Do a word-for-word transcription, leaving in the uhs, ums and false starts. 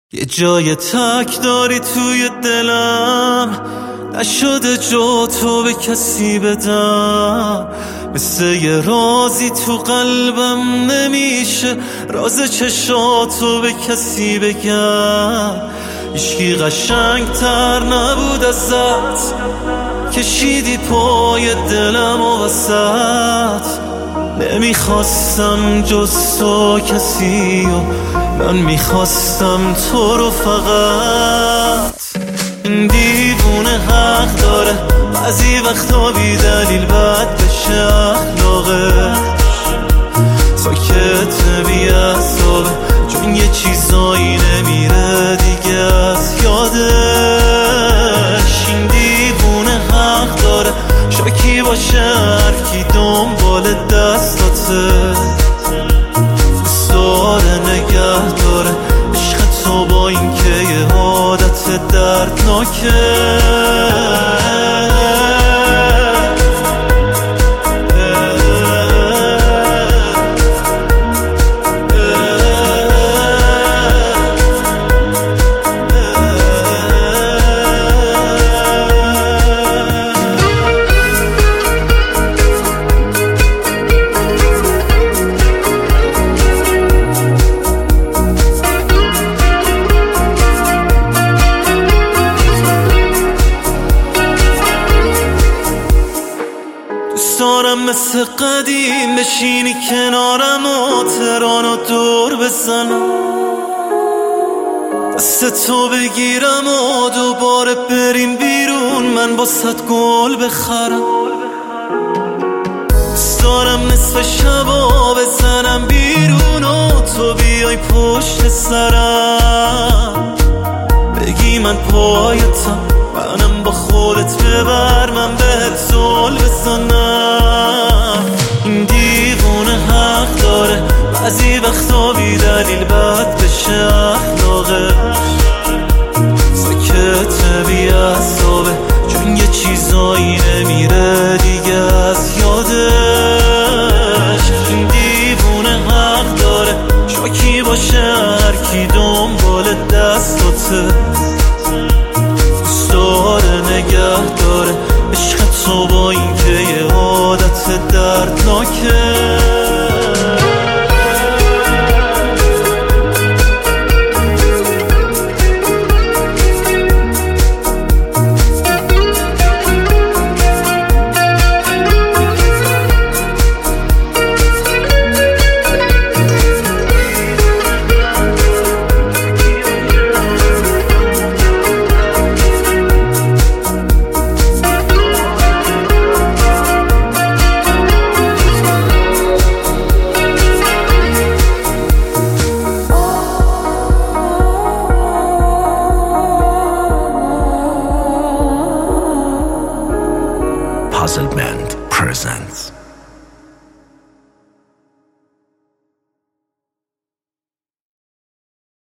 یه جای تک داری توی دلم، نشده جا تو به کسی بدم. مثل یه رازی تو قلبم نمیشه راز چشاتو به کسی بگم. هیچکی قشنگ تر نبود ازت، کشیدی پای دلم و وسط. نمیخواستم جز تو کسی و من میخواستم تو رو فقط. این دیوونه حق داره بعضی وقتا بی دلیل بد بشه اخلاقش. ساکت بی اعصابه چون یه چیزایی نمیره دیگه از یادش. این دیوونه حق داره شاکی باشه هرکی دنبال دستاته. ساره نگه داره عشق تو با این که یه عادت دردناکه. دارم مثل قدیم بشینی کنارم و ترانو دور بزنم، دست تو بگیرم و دوباره بریم بیرون من باست گل بخرم. دارم نصف شبا بزنم بیرون و تو بیای پشت سرم، بگی من پایتم منم با خودت ببر من بهت زل بزنم. این دیوونه حق داره بعضی وقتا بی دلیل بد بشه اخلاقش. ساکت بی اعصابه چون یه چیزایی نمیره دیگه از یادش. این دیوونه حق داره شاکی باشه هرکی دنبال دستاته. داره نگه داره عشق تو با این که یه عادت دردناکه. Puzzle Band presents